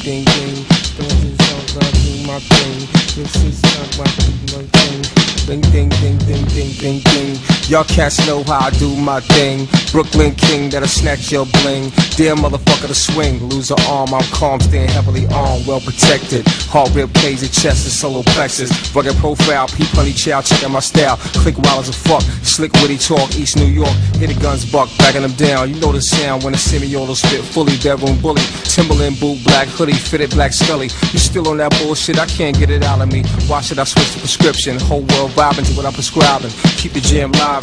ding ding. Don't you talk about do my thing. This is talk about do my thing. Ding ding ding ding ding ding ding. Y'all cats know how I do my thing. Brooklyn King that'll snatch your bling. Dear motherfucker to swing, lose an arm, I'm calm, staying heavily armed, well protected. Hard rib plays your chest and solo plexus. Rugged profile, peep honey chow, checking my style. Click wild as a fuck, slick witty talk, East New York. Hit the guns buck, backing them down. You know the sound when the semi-auto spit fully. Bedroom bully, Timberland boot, black hoodie, fitted black scully. You still on that bullshit, I can't get it out of me. Why should I switch the prescription? Whole world vibing to what I'm prescribing. Keep the jam livin'.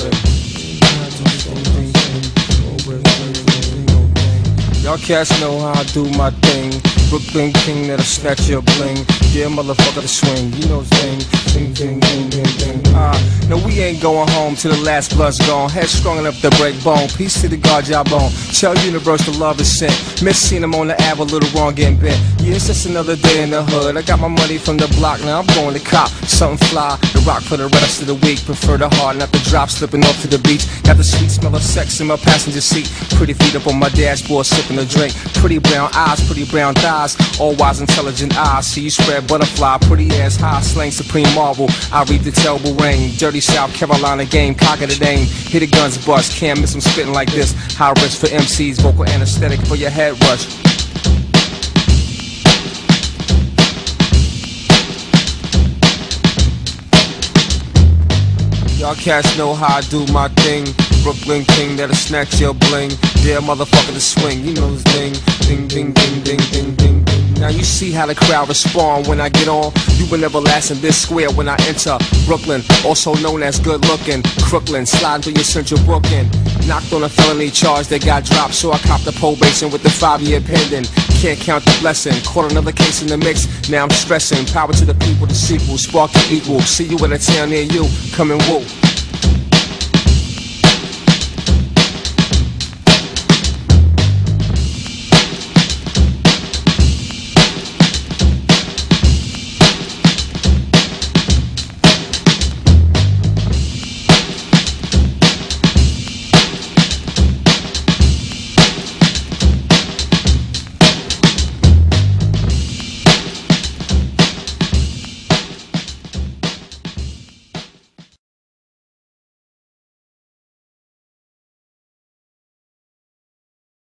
Y'all cats know how I do my thing. Brooklyn King that'll snatch your bling. Yeah, motherfucker to swing. You know the thing. Ding, ding, ding, ding, ding. No, we ain't going home till the last blood's gone. Head strong enough to break bone. Peace to the God job on. Tell universe the love is sent. Miss seen him on the Ave, a little wrong getting bent. Yeah, it's just another day in the hood. I got my money from the block, now I'm going to cop. Something fly, the rock for the rest of the week. Prefer the hard, not the drop, slipping off to the beach. Got the sweet smell of sex in my passenger seat. Pretty feet up on my dashboard, sipping a drink. Pretty brown eyes, pretty brown thighs. All wise, intelligent eyes. See you spread butterfly, pretty ass high, slang supreme marvel. I read the terrible rain. Dirty South Carolina game, cock of the dame. Hit the guns bust, can't miss them spitting like this. High risk for MCs, vocal anesthetic for your head rush. Y'all cats know how I do my thing. Brooklyn King that'll snatch your bling. Yeah, motherfucker to swing, you know this thing. Ding, ding, ding, ding, ding, ding, ding. Now you see how the crowd respond when I get on. You will never last in this square when I enter Brooklyn, also known as good looking. Crooklyn, sliding through your central booking. Knocked on a felony charge that got dropped, so I copped the probation with the 5-year pending. Can't count the blessing. Caught another case in the mix, now I'm stressing. Power to the people, the sequel, spark the equal. See you in a town near you, come and woo.